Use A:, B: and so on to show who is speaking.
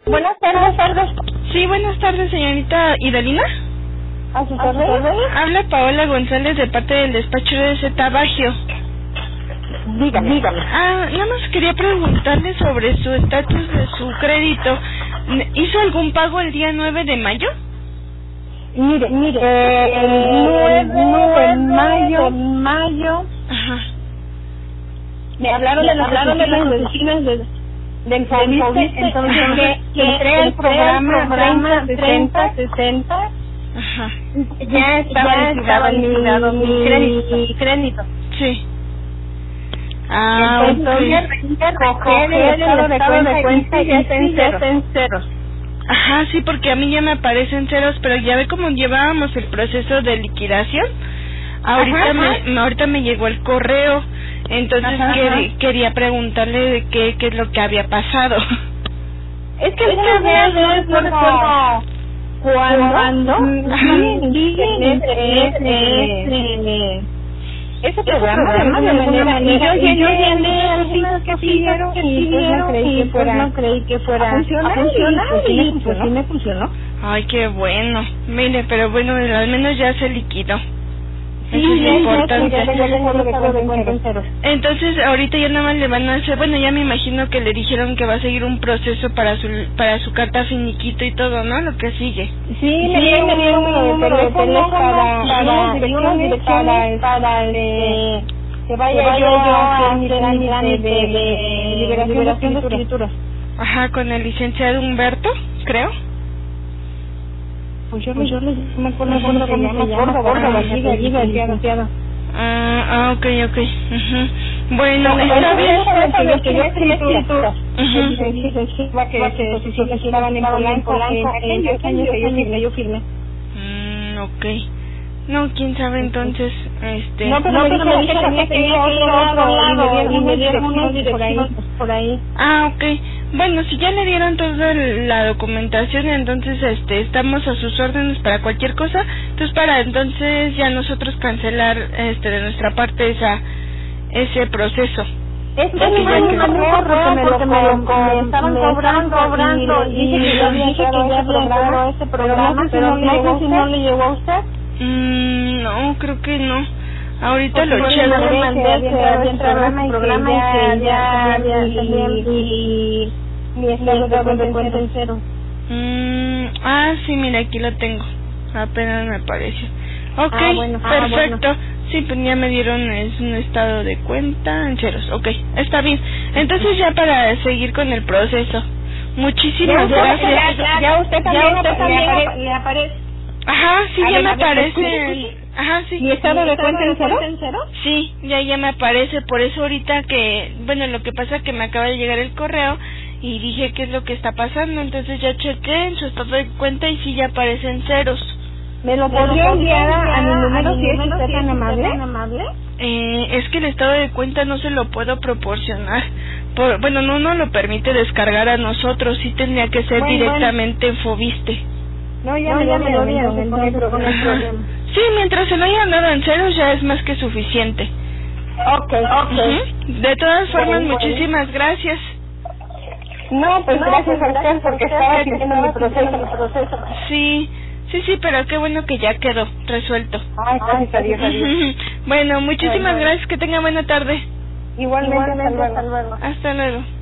A: Buenas tardes.
B: Sí, buenas tardes, señorita Idalina.
A: ¿A sus órdenes?
B: Habla Paola González de parte del despacho de Z Bagio.
A: Dígame.
B: Nada más quería preguntarle sobre su estatus de su crédito. ¿Hizo algún pago el día 9 de mayo?
A: Mire, el 9 de mayo.
B: Ajá.
A: Me hablaron de las oficinas del Fobiste, entonces que entré al programa 3060.
B: Ajá.
A: Ya estaba liquidado mi crédito.
B: Sí.
A: Entonces, recoger el estado de cuenta y ya está en ceros.
B: Ajá, sí, porque a mí ya me aparecen ceros, pero ya ve cómo llevábamos el proceso de liquidación. Ahorita me llegó el correo, entonces quería preguntarle de qué es lo que había pasado.
A: Es que alguna vez no recuerdo cuándo ese programa de alguna manera yo llené algunas que pidieron y pues no creí que fuera a funcionar y pues sí me funcionó.
B: Ay, qué bueno. Mire, pero bueno, al menos ya se liquidó.
A: Sí,
B: eso es importante.
A: Ya.
B: Entonces, ahorita ya nada más le van a hacer, bueno, ya me imagino que le dijeron que va a seguir un proceso para su carta finiquito y todo, ¿no? Lo que sigue.
A: Sí, me dieron un número de teléfono para que vaya yo a hacer mi trámite de liberación de escrituras.
B: Ajá, con el licenciado Humberto, creo.
A: Pues yo me acuerdo cómo se llama, licenciado.
B: Ok. Bueno,
A: está bien, que yo
B: escrituras.
A: Que estaban en Polanco, en aquellos años que yo firmé.
B: Ok. No, quién sabe entonces,
A: No, pero me dijeron que tenía que ir a otro lado y me dieron unas direcciones por ahí.
B: Ok. Bueno, si ya le dieron toda la documentación, entonces estamos a sus órdenes para cualquier cosa. Entonces para entonces ya nosotros cancelar de nuestra parte ese proceso.
A: Es que porque me estaban cobrando y dije que ya había entrado ese programa, pero no sé si no le llegó a usted.
B: No, creo que no. Ahorita lo
A: checo.
B: checo.
A: Yo le mandé había entrado ese programa y que ya había salido y mi estado de cuenta en cero.
B: Sí, mira, aquí lo tengo. Apenas me apareció. Ok,
A: Bueno.
B: perfecto. Sí, pues ya me dieron un estado de cuenta en ceros. Ok, está bien. Entonces ya para seguir con el proceso. Muchísimas gracias.
A: Ya usted también le aparece.
B: Ajá, sí, ya me aparece. Ajá, sí.
A: ¿Mi estado de cuenta en cero?
B: Sí, ya me aparece. Por eso ahorita lo que pasa es que me acaba de llegar el correo y dije qué es lo que está pasando. Entonces ya chequé en su estado de cuenta y sí ya aparecen ceros.
A: ¿Me lo podría enviar a mi número si es usted tan amable?
B: Es que el estado de cuenta no se lo puedo proporcionar. No lo permite descargar a nosotros. Sí tendría que ser directamente en Fobiste.
A: No, ya me lo dieron, no hay problema.
B: Sí, mientras se lo hayan dado en ceros ya es más que suficiente.
A: Ok.
B: De todas formas, muchísimas gracias.
A: No, pues gracias a usted porque estaba siguiendo mi proceso.
B: Sí, pero qué bueno que ya quedó resuelto.
A: Ay, gracias a Dios.
B: Bueno, muchísimas gracias, que tenga buena tarde.
A: Igualmente, hasta luego.
B: Hasta luego.